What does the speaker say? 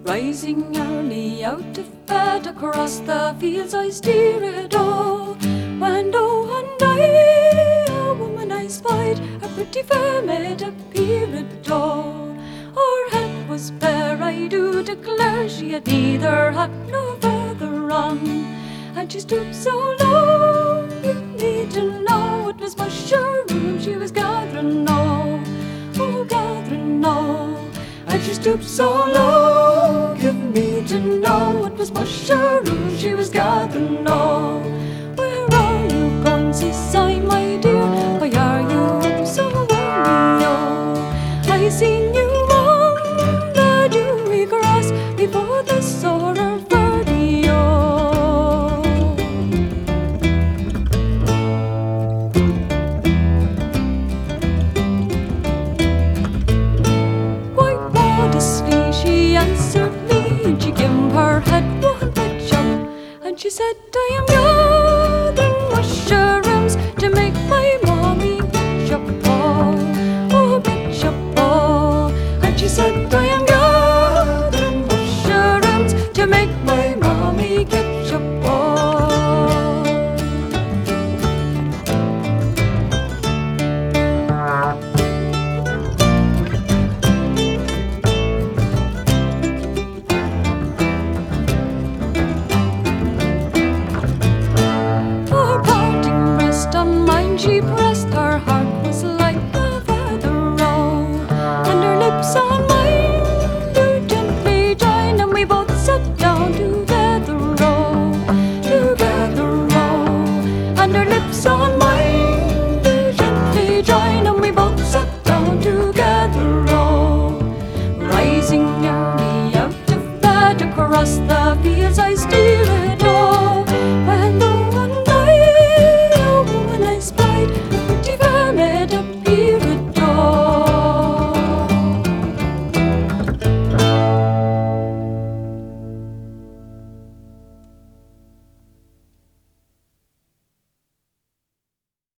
Rising early out of bed, across the fields I steered, oh. And I, a woman I spied, a pretty fair maid appeared, oh. Her head was bare, I do declare, she had neither hat nor feather on. And she stooped so low, you need to know it was mushroom she was gathering, oh, gathering, oh. And she stooped so low, give me to know it was mushroom she was gathering, oh. Where are you going, says I, my dear? Why are you up so early, oh? I seen you on the dewy grass before the solar birdie, oh. Quite modestly she answered me, and she gave her head one touch up, and she said, I am